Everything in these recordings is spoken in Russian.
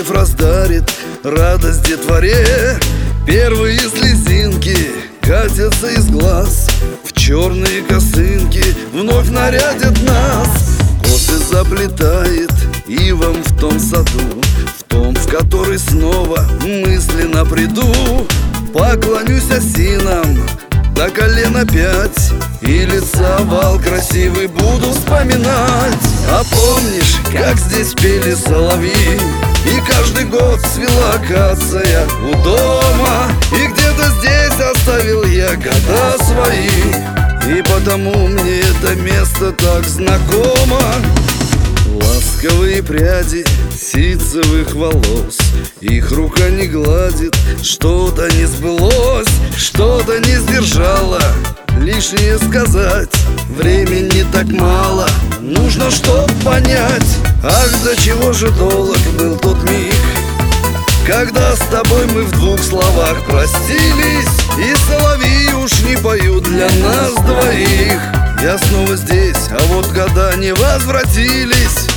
вновь раздарит радость детворе. Первые слезинки катятся из глаз, в черные косынки вновь нарядят нас. Косы заплетает ивом в том саду, в том, в который снова мысленно приду. Поклонюсь осинам до колена 5, и лица вал красивый буду вспоминать. А помнишь, как здесь пели соловьи, и каждый год цвела акация у дома, и где-то здесь оставил я года свои, и потому мне это место так знакомо. Ласковые пряди ситцевых волос, их рука не гладит, что-то не сбылось, что-то не сдержало лишнее сказать. Времени так мало, нужно что понять. Ах, до чего же долг был тот миг, когда с тобой мы в 2 словах простились, и соловьи уж не поют для нас двоих. Я снова здесь, а вот года не возвратились.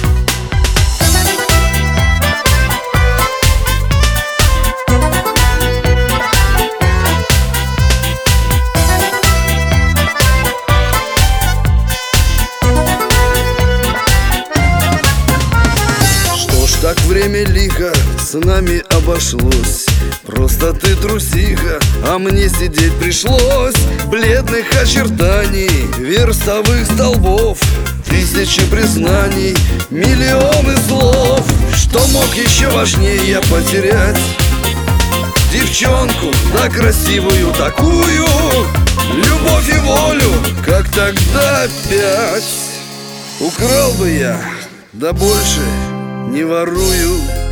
Так время лихо с нами обошлось, просто ты трусиха, а мне сидеть пришлось. Бледных очертаний, верстовых столбов, тысячи признаний, миллионы слов. Что мог еще важнее я потерять? Девчонку, да красивую такую, любовь и волю, как тогда опять. Украл бы я, да больше не ворую.